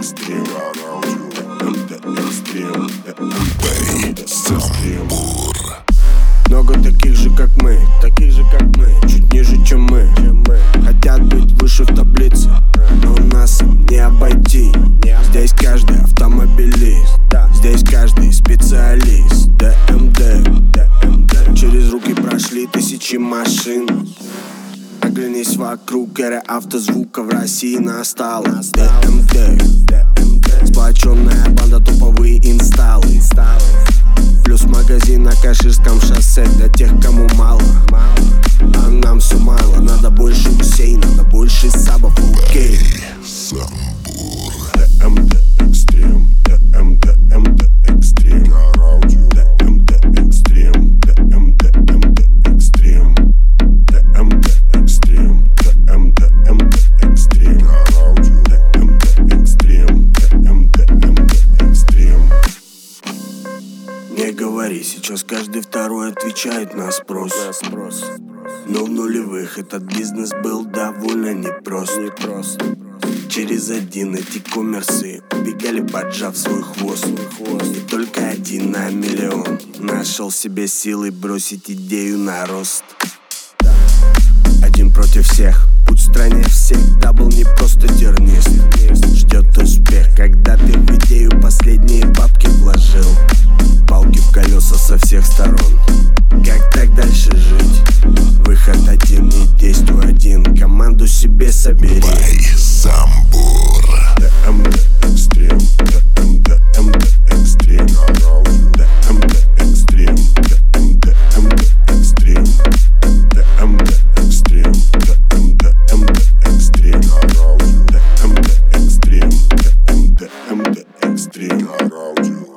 экстрим, ДМД экстрим, ДМД экстрим. Много таких же, как мы, чуть ниже, чем мы. Хотят быть выше в таблице, но нас им не обойти. Здесь каждый автомобилист, здесь каждый специалист. ДМД, через руки прошли тысячи машин. Оглянись вокруг, эра автозвука в России настала. ДМД, сплоченная банда, топовые инсталлы. Плюс магазин на Каширском шоссе для тех, кому мало. А нам все мало, надо больше гусей, надо больше сабов, окей. ДМД экстрим, ДМД экстрим, ДМД экстрим, ДМД экстрим, ДМД экстрим, ДМД экстрим, ДМД экстрим, ДМД экстрим. Не говори, сейчас каждый второй отвечает на спрос. Но в нулевых этот бизнес был довольно непрост. Через один эти коммерсы убегали, поджав свой хвост. И только один на миллион нашел себе силы бросить идею на рост. Один против всех, путь в стране всегда был не просто тернист. Ждет успех, когда ты в идею последние бабки вложил. Палки в колеса со всех сторон. Как так дальше жить? Выход один, не действуй один. Команду себе собери. ДМД экстрим, ДМД экстрим, ДМД экстрим, ДМД экстрим, ДМД экстрим, ДМД экстрим, ДМД экстрим, ДМД экстрим.